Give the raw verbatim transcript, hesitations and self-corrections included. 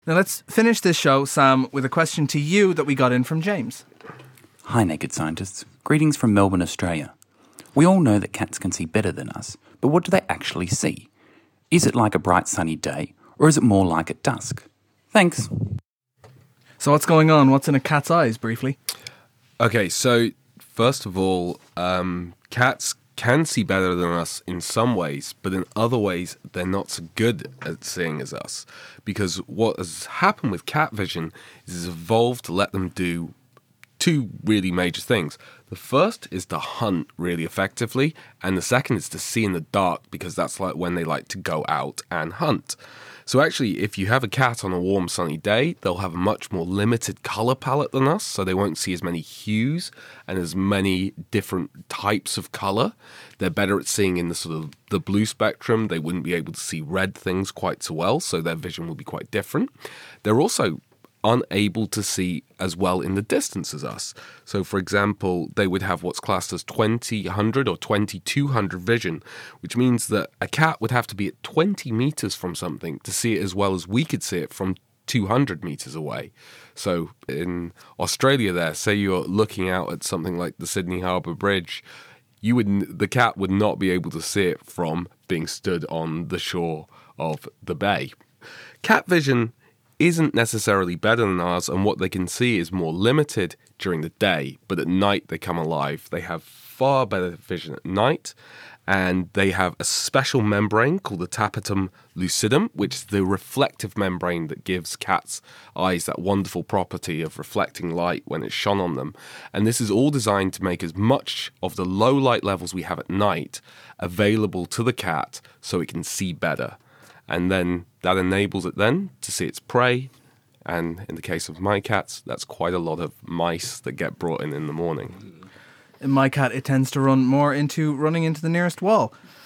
Now let's finish this show, Sam, with a question to you that we got in from James. Hi, Naked Scientists. Greetings from Melbourne, Australia. We all know that cats can see better than us, but what do they actually see? Is it like a bright sunny day, or is it more like at dusk? Thanks. So what's going on? What's in a cat's eyes, briefly? Okay, so first of all, um, cats can see better than us in some ways, but in other ways, they're not so good at seeing as us. Because what has happened with cat vision is it's evolved to let them do two really major things. The first is to hunt really effectively, and the second is to see in the dark, because that's like when they like to go out and hunt. So actually, if you have a cat on a warm, sunny day, they'll have a much more limited color palette than us, so they won't see as many hues and as many different types of color. They're better at seeing in the sort of the blue spectrum. They wouldn't be able to see red things quite so well, so their vision will be quite different. They're also unable to see as well in the distance as us. So, for example, they would have what's classed as twenty hundred or twenty-two hundred vision, which means that a cat would have to be at twenty meters from something to see it as well as we could see it from two hundred meters away. So, in Australia there, say you're looking out at something like the Sydney Harbour Bridge, you would the cat would not be able to see it from being stood on the shore of the bay. Cat vision isn't necessarily better than ours, and what they can see is more limited during the day, but at night they come alive. They have far better vision at night, and they have a special membrane called the tapetum lucidum, which is the reflective membrane that gives cats' eyes that wonderful property of reflecting light when it's shone on them. And this is all designed to make as much of the low light levels we have at night available to the cat so it can see better. And then that enables it then to see its prey. And in the case of my cats, that's quite a lot of mice that get brought in in the morning. In my cat, it tends to run more into running into the nearest wall.